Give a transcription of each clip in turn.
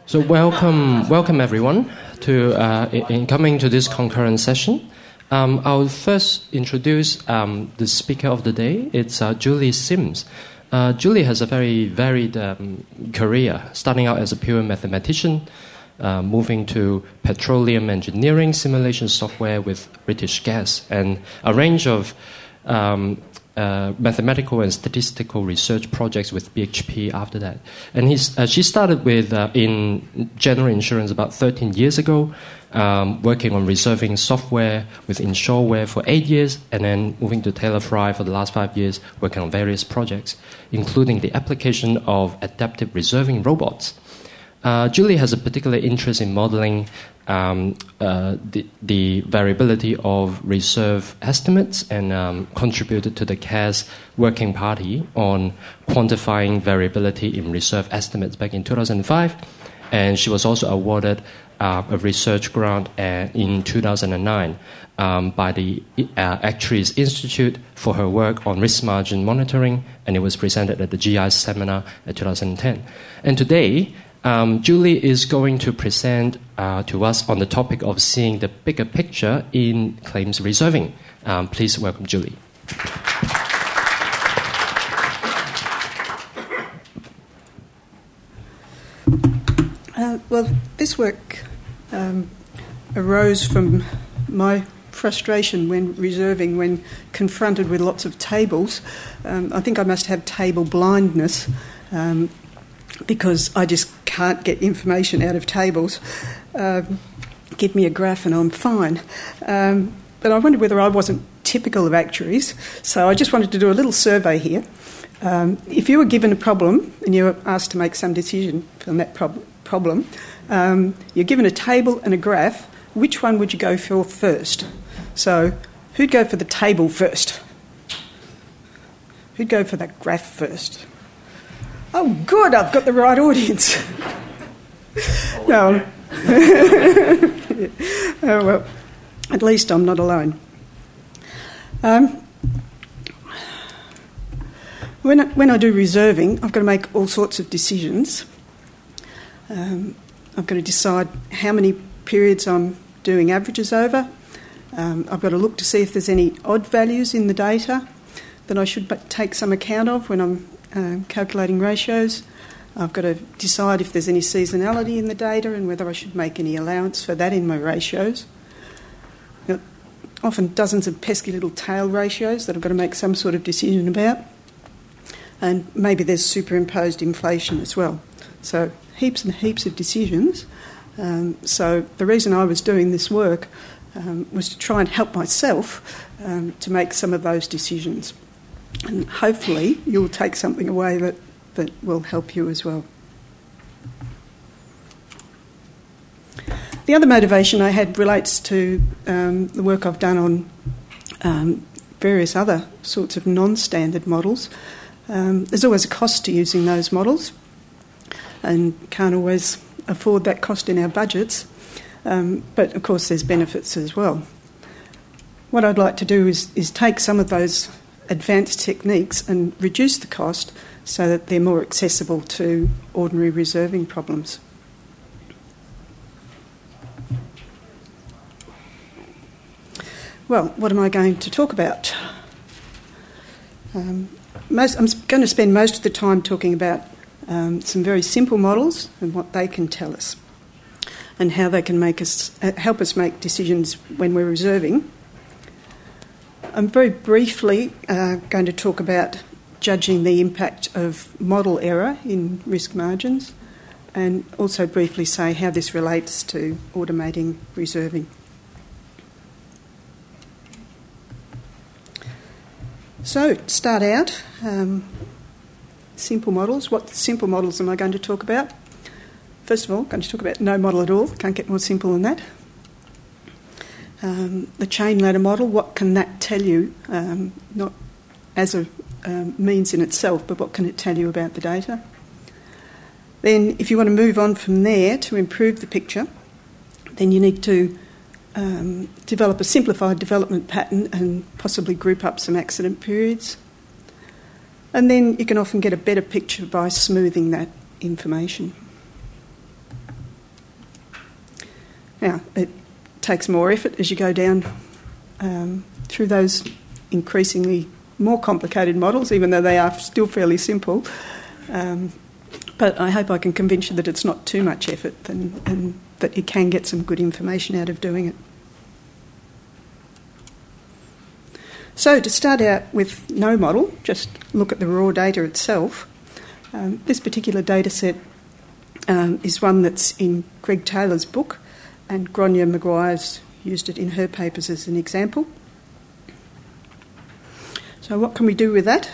So welcome everyone to in coming to this concurrent session. I'll first introduce the speaker of the day. It's Julie Sims. Julie has a very varied career, starting out as a pure mathematician, moving to petroleum engineering, simulation software with British Gas, and a range of mathematical and statistical research projects with BHP after that. And she started with in general insurance about 13 years ago, working on reserving software with Insureware for 8 years, and then moving to Taylor Fry for the last 5 years, working on various projects, including the application of adaptive reserving robots. Julie has a particular interest in modeling the variability of reserve estimates and contributed to the CAS Working Party on quantifying variability in reserve estimates back in 2005. And she was also awarded a research grant in 2009 by the Actuaries Institute for her work on risk margin monitoring, and it was presented at the GI seminar in 2010. And today, Julie is going to present to us on the topic of seeing the bigger picture in claims reserving. Please welcome Julie. Well, this work arose from my frustration when reserving, when confronted with lots of tables. I think I must have table blindness, because I just can't get information out of tables. Give me a graph and I'm fine. But I wondered whether I wasn't typical of actuaries, so I just wanted to do a little survey here. If you were given a problem and you were asked to make some decision on that problem, you're given a table and a graph, which one would you go for first? So who'd go for the table first? Who'd go for the graph first? Oh, good, I've got the right audience. No. Oh, well, at least I'm not alone. When I do reserving, I've got to make all sorts of decisions. I've got to decide how many periods I'm doing averages over. I've got to look to see if there's any odd values in the data that I should take some account of when I'm calculating ratios. I've got to decide if there's any seasonality in the data and whether I should make any allowance for that in my ratios. Often dozens of pesky little tail ratios that I've got to make some sort of decision about. And maybe there's superimposed inflation as well. So heaps and heaps of decisions. So the reason I was doing this work was to try and help myself to make some of those decisions. And hopefully you'll take something away that will help you as well. The other motivation I had relates to the work I've done on various other sorts of non-standard models. There's always a cost to using those models, and can't always afford that cost in our budgets. But of course there's benefits as well. What I'd like to do is take some of those advanced techniques and reduce the cost so that they're more accessible to ordinary reserving problems. Well, what am I going to talk about? I'm going to spend most of the time talking about some very simple models and what they can tell us and how they can help us make decisions when we're reserving. I'm very briefly going to talk about judging the impact of model error in risk margins, and also briefly say how this relates to automating reserving. So, to start out, simple models. What simple models am I going to talk about? First of all, I'm going to talk about no model at all. Can't get more simple than that. The chain ladder model, what can that tell you? Not as a means in itself, but what can it tell you about the data? Then, if you want to move on from there to improve the picture, then you need to develop a simplified development pattern and possibly group up some accident periods. And then you can often get a better picture by smoothing that information. Now, it takes more effort as you go down through those increasingly more complicated models, even though they are still fairly simple. But I hope I can convince you that it's not too much effort and that you can get some good information out of doing it. So to start out with no model, just look at the raw data itself. This particular data set is one that's in Greg Taylor's book, and Gráinne Maguire's used it in her papers as an example. So what can we do with that?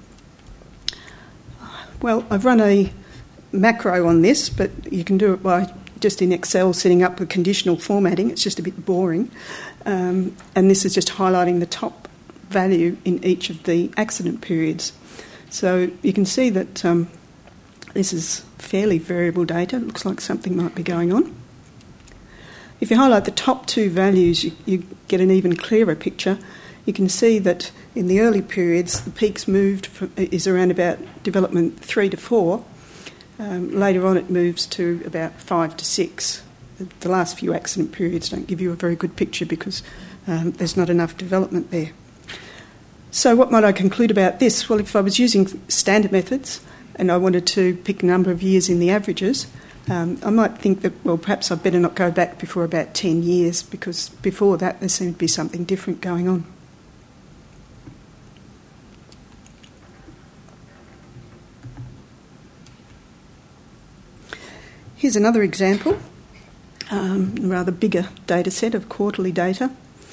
Well, I've run a macro on this, but you can do it by just in Excel setting up the conditional formatting. It's just a bit boring. And this is just highlighting the top value in each of the accident periods. So you can see that this is fairly variable data. It looks like something might be going on. If you highlight the top two values, you get an even clearer picture. You can see that in the early periods, the peaks is around about development 3 to 4. Later on, it moves to about 5 to 6. The last few accident periods don't give you a very good picture because there's not enough development there. So what might I conclude about this? Well, if I was using standard methods and I wanted to pick a number of years in the averages, I might think that, well, perhaps I'd better not go back before about 10 years because before that there seemed to be something different going on. Here's another example, a rather bigger data set of quarterly data.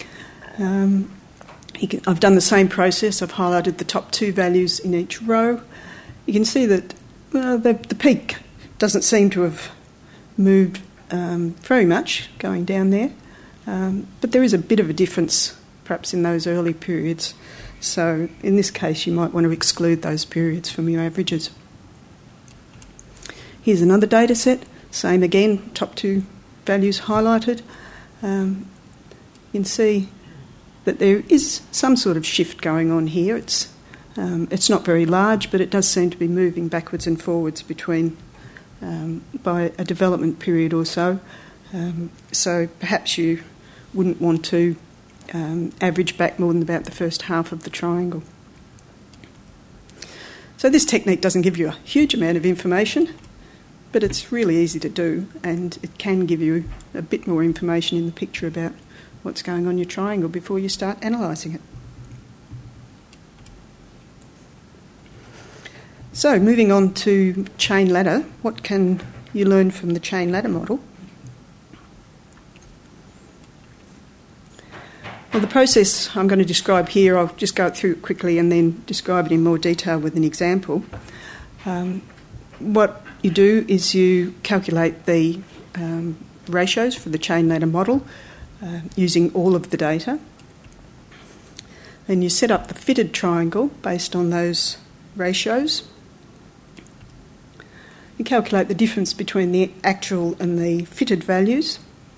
I've done the same process. I've highlighted the top two values in each row. You can see that the peak doesn't seem to have moved very much going down there, but there is a bit of a difference perhaps in those early periods. So in this case, you might want to exclude those periods from your averages. Here's another data set. Same again, top two values highlighted. You can see that there is some sort of shift going on here. It's not very large, but it does seem to be moving backwards and forwards between by a development period or so. So perhaps you wouldn't want to average back more than about the first half of the triangle. So this technique doesn't give you a huge amount of information, but it's really easy to do, and it can give you a bit more information in the picture about what's going on in your triangle before you start analysing it. So moving on to chain ladder, what can you learn from the chain ladder model? Well, the process I'm going to describe here, I'll just go through it quickly and then describe it in more detail with an example. What you do is you calculate the ratios for the chain ladder model using all of the data. Then you set up the fitted triangle based on those ratios. You calculate the difference between the actual and the fitted values.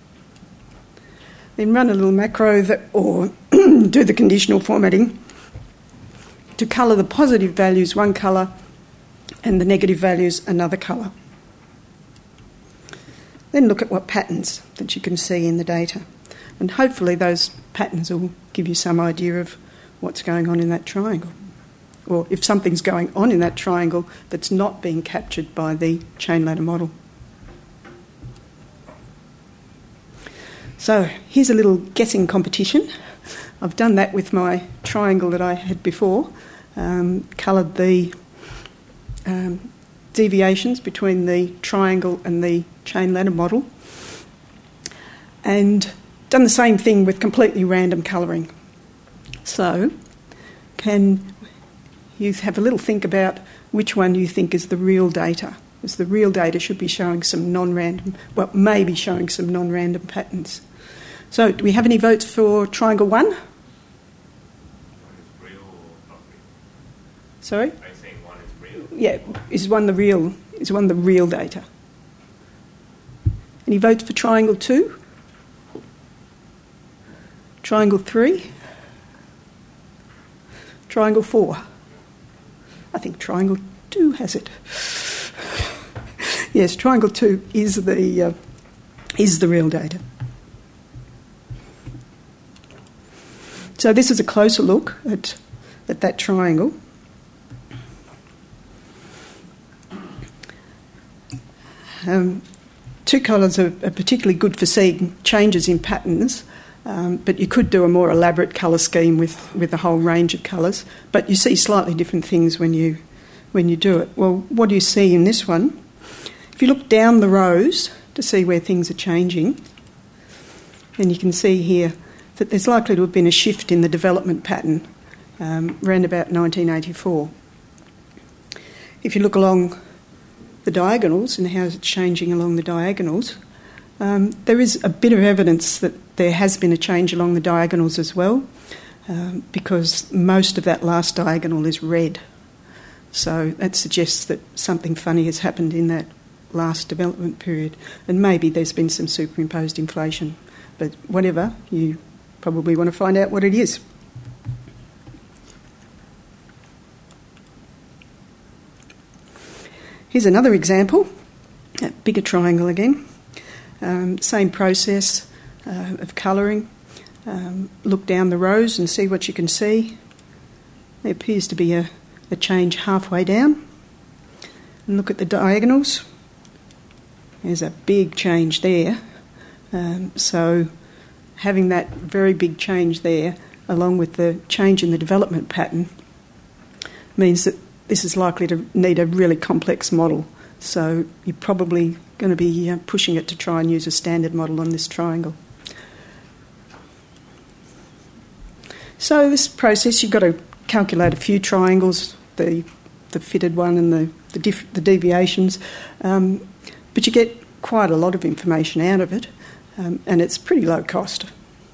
Then run a little macro or do the conditional formatting to colour the positive values one colour and the negative values another colour. Then look at what patterns that you can see in the data. And hopefully those patterns will give you some idea of what's going on in that triangle. Or if something's going on in that triangle that's not being captured by the chain ladder model. So here's a little guessing competition. I've done that with my triangle that I had before, coloured the deviations between the triangle and the chain ladder model, and done the same thing with completely random colouring. So can you have a little think about which one you think is the real data? Because the real data should be showing some non-random, well, maybe showing some non-random patterns. So do we have any votes for triangle 1? One is real or not real? Sorry? Are you saying one is real? Yeah, is one the real data? Any votes for triangle 2? Triangle 3? Triangle 4? I think triangle 2 has it. Yes, triangle 2 is the real data. So this is a closer look at that triangle. Two colours are particularly good for seeing changes in patterns, but you could do a more elaborate colour scheme with a whole range of colours, but you see slightly different things when you do it. Well, what do you see in this one? If you look down the rows to see where things are changing, then you can see here that there's likely to have been a shift in the development pattern around about 1984. If you look along the diagonals and how it's changing along the diagonals, there is a bit of evidence that there has been a change along the diagonals as well, because most of that last diagonal is red. So that suggests that something funny has happened in that last development period, and maybe there's been some superimposed inflation. But whatever, you probably want to find out what it is. Here's another example, a bigger triangle again. Same process of colouring. Look down the rows and see what you can see. There appears to be a change halfway down. And look at the diagonals. There's a big change there. So having that very big change there, along with the change in the development pattern, means that this is likely to need a really complex model. So you're probably going to be pushing it to try and use a standard model on this triangle. So this process, you've got to calculate a few triangles, the fitted one and the deviations, but you get quite a lot of information out of it, and it's pretty low cost.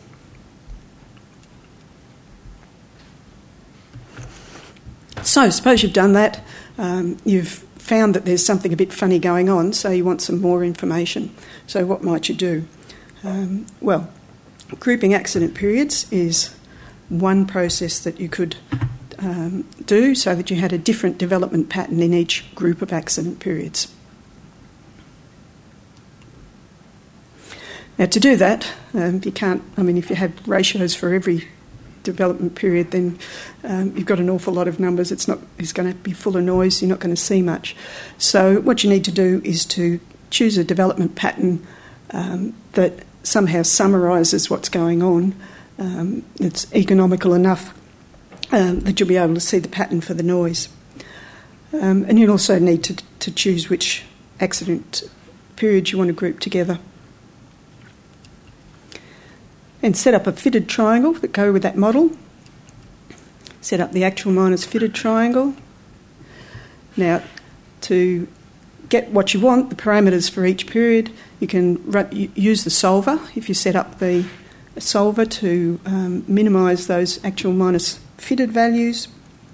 So suppose you've done that, you've found that there's something a bit funny going on, so you want some more information. So what might you do? Well, grouping accident periods is one process that you could do so that you had a different development pattern in each group of accident periods. Now to do that, you can't, if you have ratios for every development period, then you've got an awful lot of numbers. It's going to be full of noise. You're not going to see much. So what you need to do is to choose a development pattern that somehow summarises what's going on. It's economical enough that you'll be able to see the pattern for the noise. And you'll also need to choose which accident periods you want to group together. And set up a fitted triangle that go with that model. Set up the actual minus fitted triangle. Now, to get what you want, the parameters for each period, you can use the solver if you set up the solver to minimise those actual minus fitted values,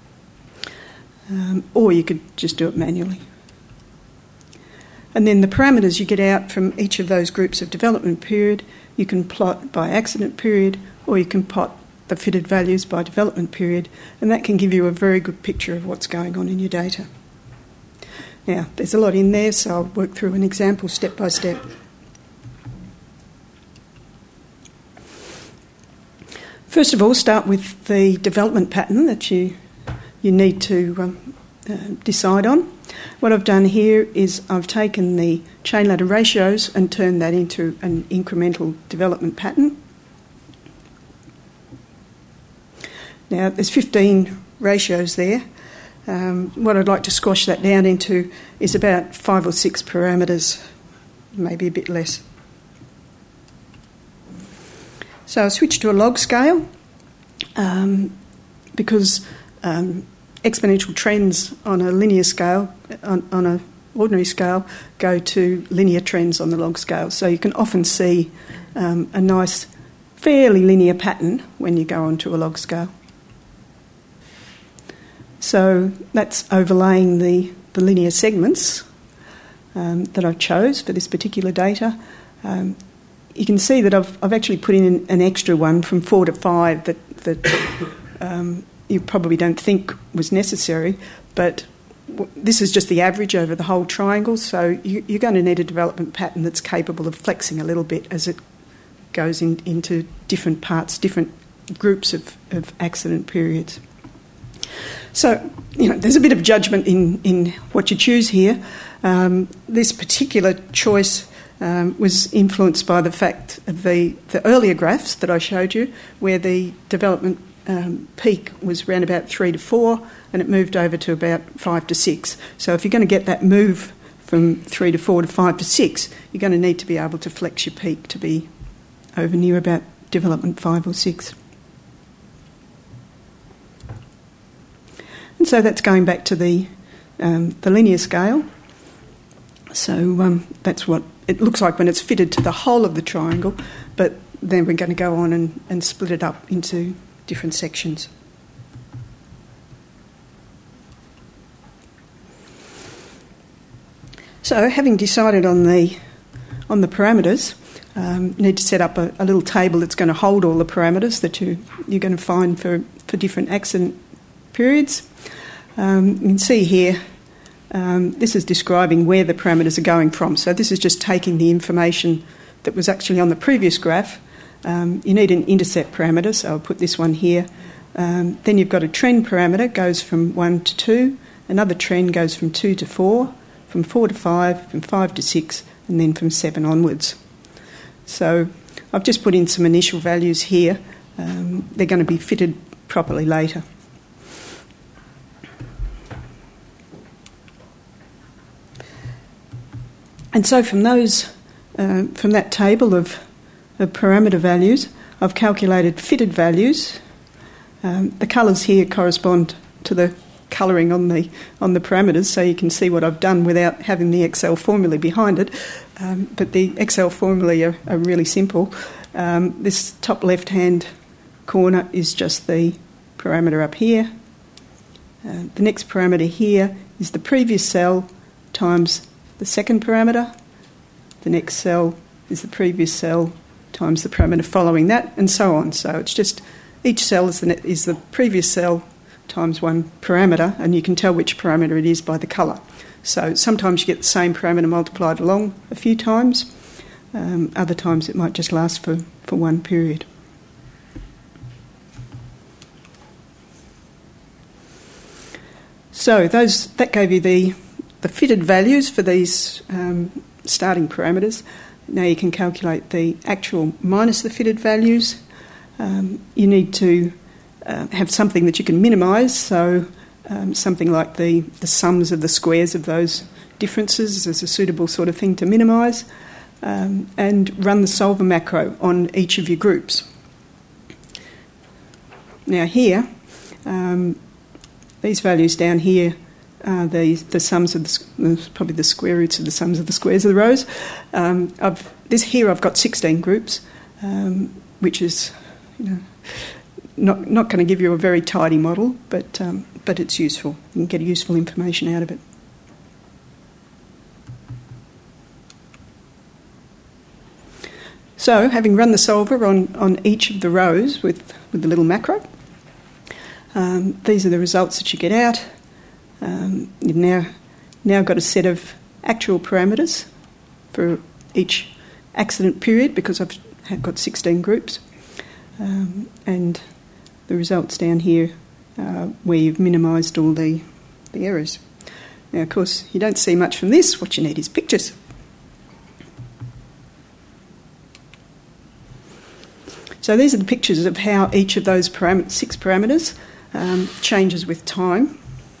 or you could just do it manually. And then the parameters you get out from each of those groups of development period, you can plot by accident period, or you can plot the fitted values by development period, and that can give you a very good picture of what's going on in your data. Now, there's a lot in there, so I'll work through an example step by step. First of all, start with the development pattern that you need to decide on. What I've done here is I've taken the chain ladder ratios and turned that into an incremental development pattern. Now, there's 15 ratios there. What I'd like to squash that down into is about 5 or 6 parameters, maybe a bit less. So I switched to a log scale because exponential trends on a linear scale, on an ordinary scale, go to linear trends on the log scale. So you can often see a nice, fairly linear pattern when you go onto a log scale. So that's overlaying the linear segments that I chose for this particular data. You can see that I've actually put in an extra one from 4 to 5 that you probably don't think was necessary, but this is just the average over the whole triangle, so you're going to need a development pattern that's capable of flexing a little bit as it goes into different parts, different groups of accident periods. So, there's a bit of judgment in what you choose here. This particular choice was influenced by the fact of the earlier graphs that I showed you, where the development peak was around about 3 to 4, and it moved over to about 5 to 6. So if you're going to get that move from 3 to 4 to 5 to 6, you're going to need to be able to flex your peak to be over near about development 5 or 6. And so that's going back to the linear scale. So that's what it looks like when it's fitted to the whole of the triangle, but then we're going to go on and split it up into different sections. So, having decided on the parameters, you need to set up a little table that's going to hold all the parameters that you're going to find for different accident periods. You can see here, this is describing where the parameters are going from. So this is just taking the information that was actually on the previous graph. You need an intercept parameter, so I'll put this one here. Then you've got a trend parameter, goes from 1 to 2. Another trend goes from 2 to 4, from 4 to 5, from 5 to 6, and then from 7 onwards. So I've just put in some initial values here. They're going to be fitted properly later. And so from that table of parameter values, I've calculated fitted values. The colours here correspond to the colouring on the parameters, so you can see what I've done without having the Excel formula behind it. But the Excel formulae are really simple. This top left-hand corner is just the parameter up here. The next parameter here is the previous cell times the second parameter. The next cell is the previous cell times the parameter following that, and so on. So it's just each cell is the previous cell times one parameter, and you can tell which parameter it is by the colour. So sometimes you get the same parameter multiplied along a few times. Other times it might just last for one period. So that gave you the fitted values for these starting parameters. Now you can calculate the actual minus the fitted values. You need to have something that you can minimise, so something like the sums of the squares of those differences is a suitable sort of thing to minimise, and run the solver macro on each of your groups. Now here, these values down here are the sums of probably the square roots of the sums of the squares of the rows. I've got 16 groups, which is not going to give you a very tidy model, but it's useful. You can get useful information out of it. So, having run the solver on each of the rows with the little macro, these are the results that you get out. You've now got a set of actual parameters for each accident period, because I've got 16 groups, and the results down here where you've minimised all the errors. Now, of course, you don't see much from this. What you need is pictures. So these are the pictures of how each of those 6 parameters changes with time.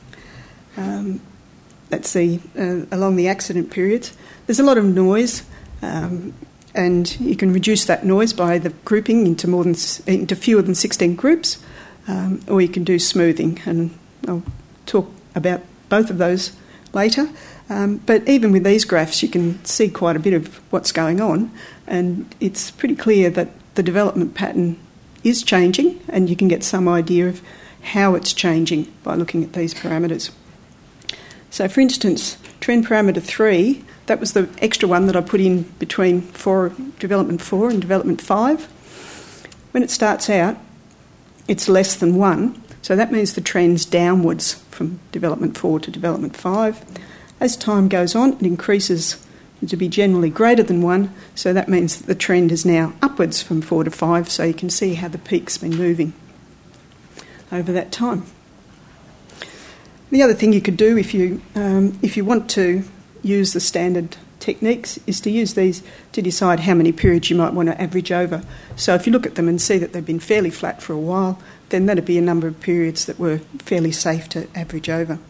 That's along the accident periods. There's a lot of noise, and you can reduce that noise by the grouping into fewer than 16 groups, or you can do smoothing, and I'll talk about both of those later. But even with these graphs, you can see quite a bit of what's going on, and it's pretty clear that the development pattern is changing, and you can get some idea of how it's changing by looking at these parameters. So, for instance, trend parameter 3, that was the extra one that I put in between development 4 and development 5. When it starts out, it's less than 1, so that means the trend's downwards from development 4 to development 5. As time goes on, it increases to be generally greater than 1, so that means that the trend is now upwards from 4 to 5, so you can see how the peak's been moving over that time. The other thing you could do if you want to use the standard techniques is to use these to decide how many periods you might want to average over. So if you look at them and see that they've been fairly flat for a while, then that'd be a number of periods that were fairly safe to average over.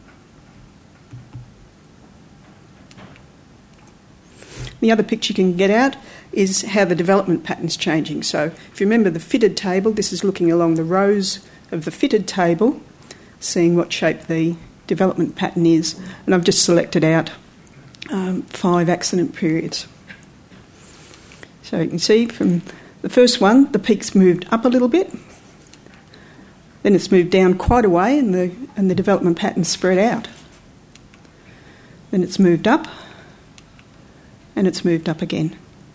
The other picture you can get out is how the development pattern's changing. So if you remember the fitted table, this is looking along the rows of the fitted table, seeing what shape the development pattern is, and I've just selected out 5 accident periods. So you can see from the first one, the peak's moved up a little bit, then it's moved down quite a way, and the development pattern's spread out. Then it's moved up, and it's moved up again.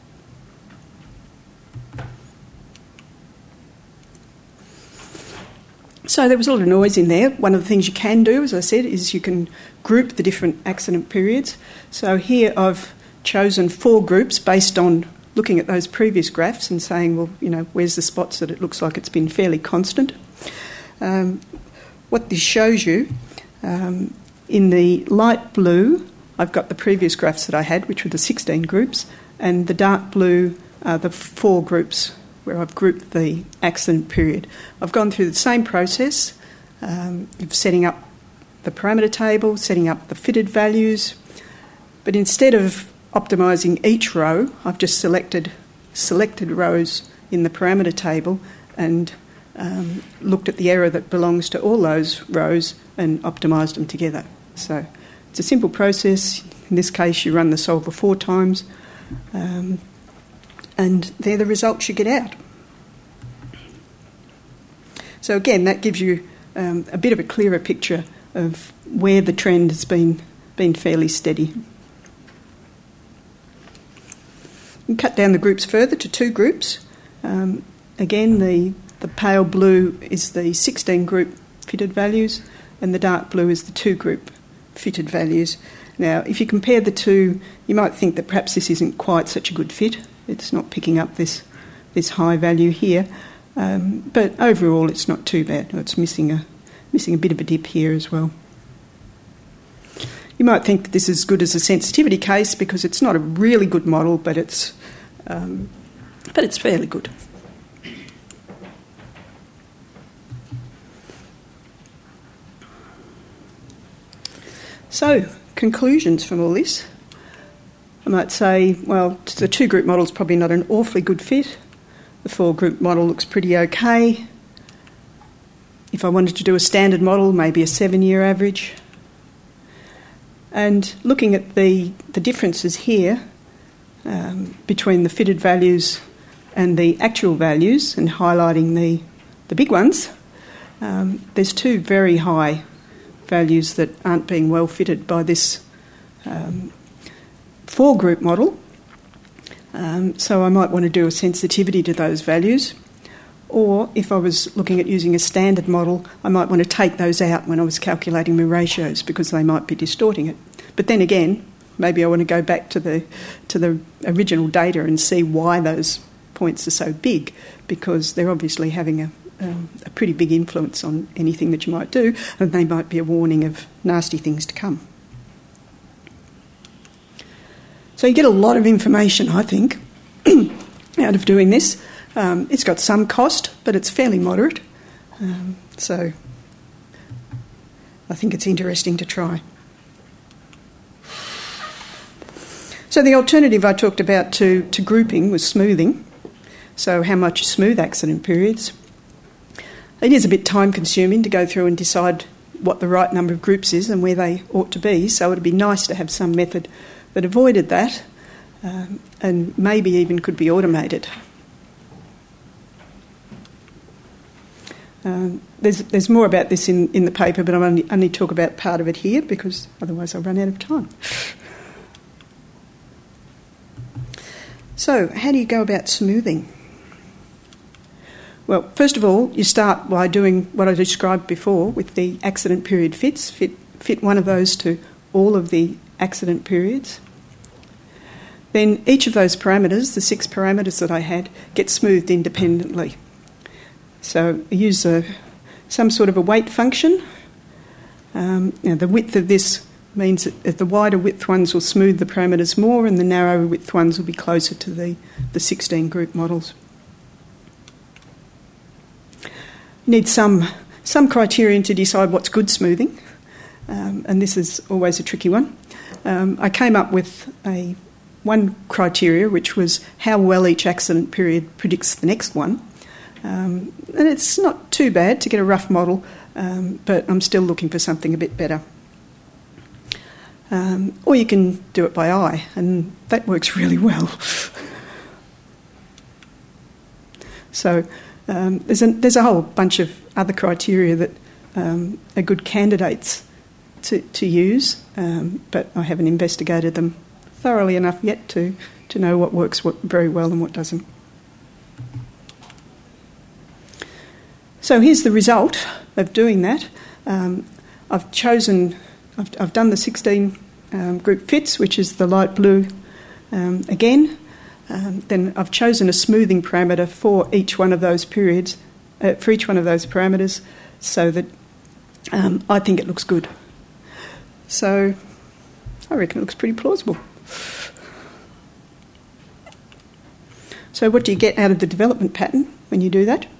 So there was a lot of noise in there. One of the things you can do, as I said, is you can group the different accident periods. So here I've chosen 4 groups based on looking at those previous graphs and saying, well, where's the spots that it looks like it's been fairly constant. What this shows you, in the light blue, I've got the previous graphs that I had, which were the 16 groups, and the dark blue are the 4 groups where I've grouped the accident period. I've gone through the same process of setting up the parameter table, setting up the fitted values, but instead of optimising each row, I've just selected rows in the parameter table and looked at the error that belongs to all those rows and optimised them together. So it's a simple process. In this case, you run the solver 4 times, and they're the results you get out. So again, that gives you a bit of a clearer picture of where the trend has been fairly steady. You can cut down the groups further to 2 groups. Again, the pale blue is the 16 group fitted values, and the dark blue is the 2 group fitted values. Now, if you compare the two, you might think that perhaps this isn't quite such a good fit. It's not picking up this high value here, but overall it's not too bad. It's missing a bit of a dip here as well. You might think that this is good as a sensitivity case because it's not a really good model, but it's fairly good. So, conclusions from all this. I might say, well, the 2 group model is probably not an awfully good fit. The 4 group model looks pretty okay. If I wanted to do a standard model, maybe a 7-year average. And looking at the differences here between the fitted values and the actual values and highlighting the big ones, there's 2 very high values that aren't being well fitted by this 4 group model. So I might want to do a sensitivity to those values. Or if I was looking at using a standard model, I might want to take those out when I was calculating my ratios because they might be distorting it. But then again, maybe I want to go back to the original data and see why those points are so big, because they're obviously having a pretty big influence on anything that you might do, and they might be a warning of nasty things to come. So you get a lot of information, I think, out of doing this. It's got some cost, but it's fairly moderate. So I think it's interesting to try. So the alternative I talked about to grouping was smoothing. So how much you smooth accident periods. It is a bit time consuming to go through and decide what the right number of groups is and where they ought to be, so it would be nice to have some method that avoided that and maybe even could be automated. There's more about this in the paper, but I'll only talk about part of it here because otherwise I'll run out of time. So, how do you go about smoothing? Well, first of all, you start by doing what I described before with the accident period fits. Fit one of those to all of the accident periods. then each of those parameters, the 6 parameters that I had, get smoothed independently. So I use some sort of a weight function. The width of this means that the wider width ones will smooth the parameters more, and the narrower width ones will be closer to the 16 group models. You need some criterion to decide what's good smoothing, and this is always a tricky one. I came up with one criteria, which was how well each accident period predicts the next one. And it's not too bad to get a rough model, but I'm still looking for something a bit better. Or you can do it by eye, and that works really well. So there's a whole bunch of other criteria that are good candidates to use, but I haven't investigated them thoroughly enough yet to know what works very well and what doesn't. So here's the result of doing that. I've done the 16 group fits, which is the light blue again. Then I've chosen a smoothing parameter for each one of those periods, for each one of those parameters, so that I think it looks good. So I reckon it looks pretty plausible. So what do you get out of the development pattern when you do that?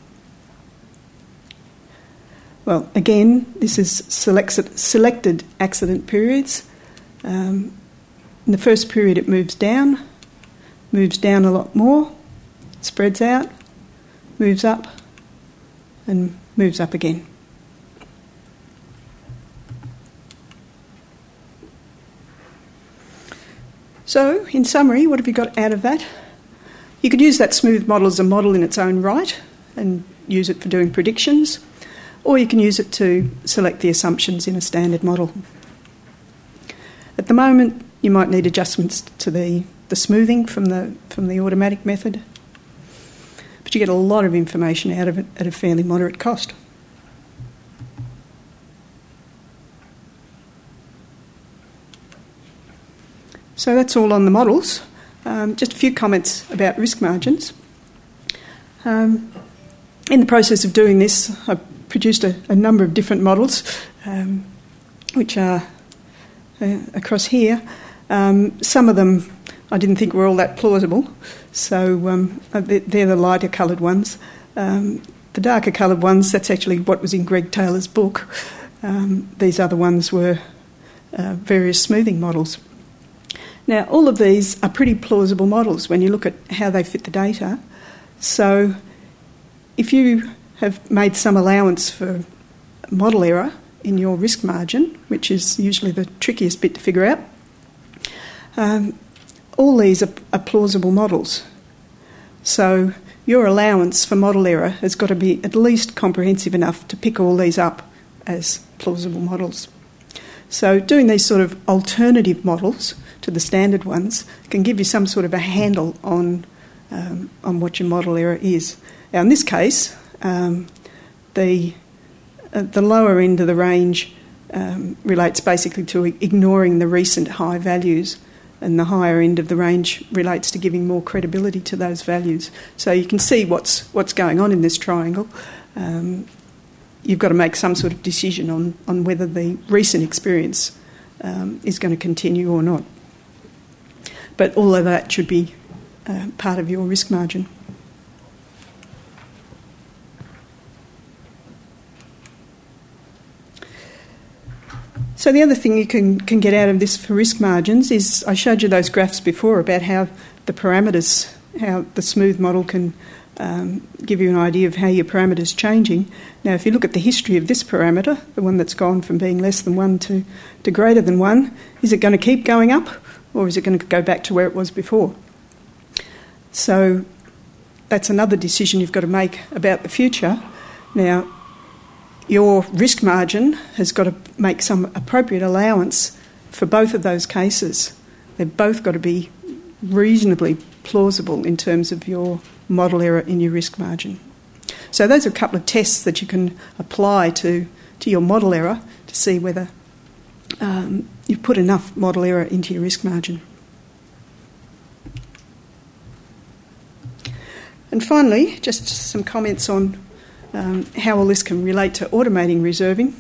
Well, again, this is selected accident periods. In the first period it moves down a lot more, spreads out, moves up, and moves up again. So, in summary, what have you got out of that? You could use that smooth model as a model in its own right and use it for doing predictions, or you can use it to select the assumptions in a standard model. At the moment, you might need adjustments to the smoothing from the automatic method, but you get a lot of information out of it at a fairly moderate cost. So that's all on the models. Just a few comments about risk margins. In the process of doing this, I produced a number of different models, which are across here. Some of them I didn't think were all that plausible, so they're the lighter coloured ones. The darker coloured ones, that's actually what was in Greg Taylor's book. These other ones were various smoothing models. Now, all of these are pretty plausible models when you look at how they fit the data. So if you have made some allowance for model error in your risk margin, which is usually the trickiest bit to figure out, all these are plausible models. So your allowance for model error has got to be at least comprehensive enough to pick all these up as plausible models. So doing these sort of alternative models to the standard ones can give you some sort of a handle on what your model error is. Now, in this case, the lower end of the range relates basically to ignoring the recent high values, and the higher end of the range relates to giving more credibility to those values. So you can see what's going on in this triangle. You've got to make some sort of decision on whether the recent experience is going to continue or not. But all of that should be part of your risk margin. So the other thing you can get out of this for risk margins is, I showed you those graphs before about how the parameters, how the smooth model can give you an idea of how your parameter's changing. Now, if you look at the history of this parameter, the one that's gone from being less than 1 to greater than 1, is it going to keep going up, or is it going to go back to where it was before? So that's another decision you've got to make about the future. Now, your risk margin has got to make some appropriate allowance for both of those cases. They've both got to be reasonably plausible in terms of your model error in your risk margin. So those are a couple of tests that you can apply to your model error to see whether you've put enough model error into your risk margin. And finally, just some comments on how all this can relate to automating reserving.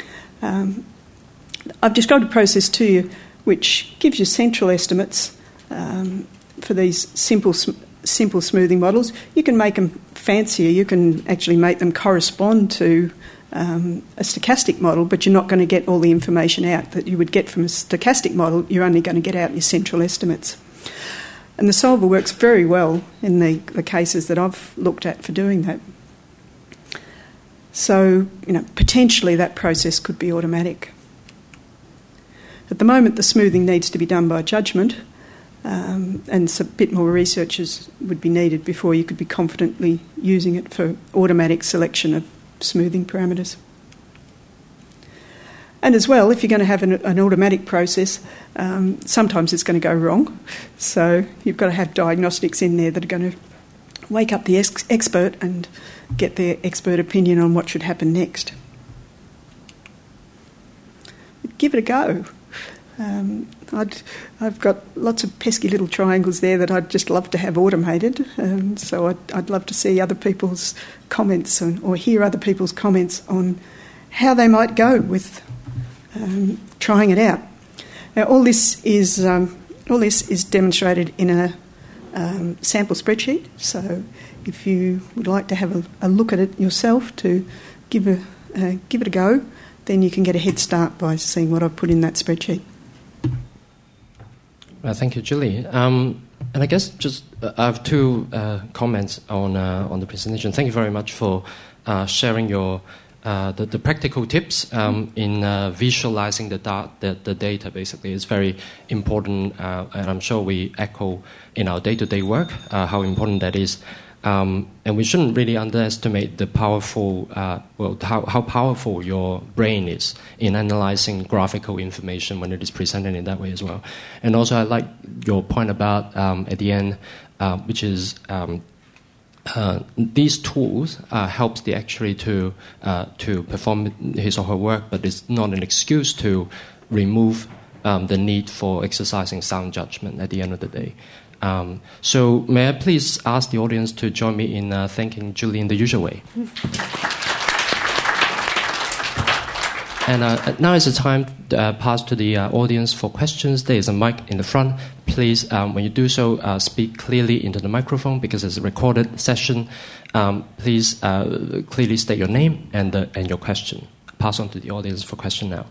I've described a process to you which gives you central estimates for these simple smoothing models. You can make them fancier. You can actually make them correspond to a stochastic model, but you're not going to get all the information out that you would get from a stochastic model. You're only going to get out your central estimates. And the solver works very well in the cases that I've looked at for doing that. So, potentially that process could be automatic. At the moment, the smoothing needs to be done by judgment, and a bit more research would be needed before you could be confidently using it for automatic selection of smoothing parameters. And as well, if you're going to have an automatic process, sometimes it's going to go wrong. So you've got to have diagnostics in there that are going to wake up the expert and get their expert opinion on what should happen next. Give it a go. I've got lots of pesky little triangles there that I'd just love to have automated, and so I'd love to see other people's comments or hear other people's comments on how they might go with trying it out. Now, all this is demonstrated in a sample spreadsheet. So, if you would like to have a look at it yourself to give it a go, then you can get a head start by seeing what I've put in that spreadsheet. Thank you, Julie. And I guess just I have two comments on the presentation. Thank you very much for sharing your the practical tips in visualizing the data. Basically, it's very important, and I'm sure we echo in our day-to-day work how important that is. And we shouldn't really underestimate the powerful, how powerful your brain is in analyzing graphical information when it is presented in that way as well. And also, I like your point about at the end, which is these tools helps the actuary to perform his or her work, but it's not an excuse to remove the need for exercising sound judgment at the end of the day. So may I please ask the audience to join me in thanking Julie in the usual way. And now is the time to pass to the audience for questions. There is a mic in the front. Please, when you do so, speak clearly into the microphone because it's a recorded session. Please clearly state your name and your question. Pass on to the audience for question now.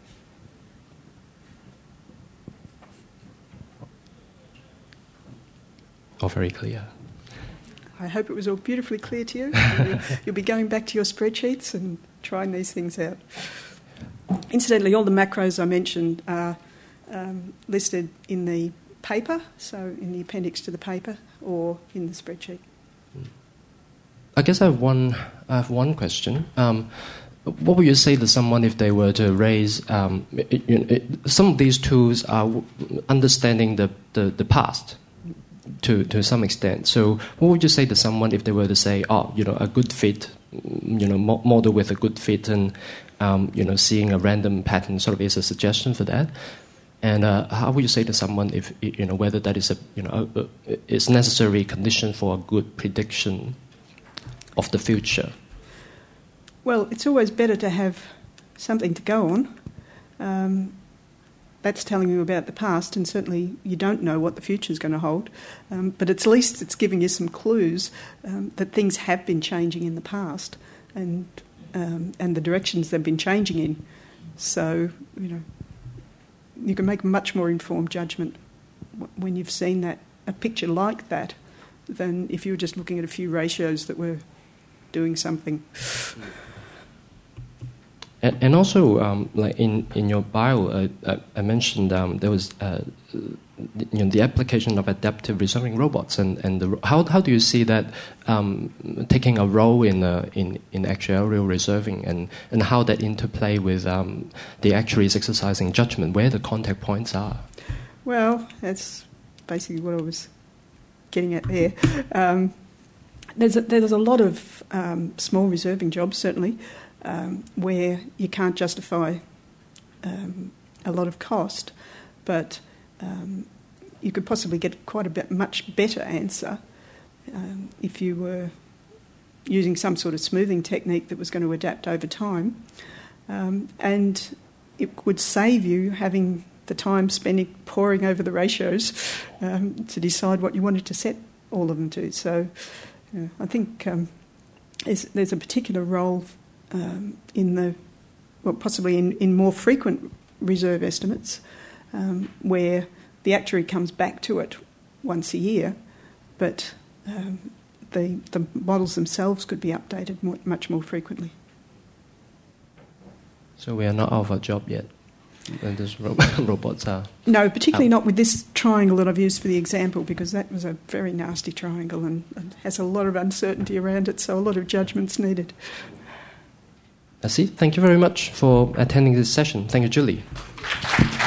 All very clear. I hope it was all beautifully clear to you. You'll be going back to your spreadsheets and trying these things out. Incidentally, all the macros I mentioned are listed in the paper, so in the appendix to the paper or in the spreadsheet. I guess I have one question. What would you say to someone if they were to raise some of these tools are understanding the past to some extent? So what would you say to someone if they were to say, a good fit, model with a good fit and seeing a random pattern sort of is a suggestion for that? And how would you say to someone if whether that is is necessary condition for a good prediction of the future? Well, it's always better to have something to go on. That's telling you about the past, and certainly you don't know what the future is going to hold. But at least it's giving you some clues that things have been changing in the past, and the directions they've been changing in. So you can make a much more informed judgment when you've seen a picture like that than if you were just looking at a few ratios that were doing something. And also, like in your bio, I mentioned there was the application of adaptive reserving robots, and how do you see that taking a role in actuarial reserving, and how that interplay with the actuaries exercising judgment, where the contact points are? Well, that's basically what I was getting at there. There's a lot of small reserving jobs, certainly, where you can't justify a lot of cost, but you could possibly get quite a much better answer if you were using some sort of smoothing technique that was going to adapt over time. And it would save you having the time spending poring over the ratios to decide what you wanted to set all of them to. So I think there's a particular role possibly in more frequent reserve estimates where the actuary comes back to it once a year, but the models themselves could be updated much more frequently. So we are not out of a job yet, and these robots are... No, particularly not with this triangle that I've used for the example, because that was a very nasty triangle and has a lot of uncertainty around it, so a lot of judgment's needed. Merci. Thank you very much for attending this session. Thank you, Julie.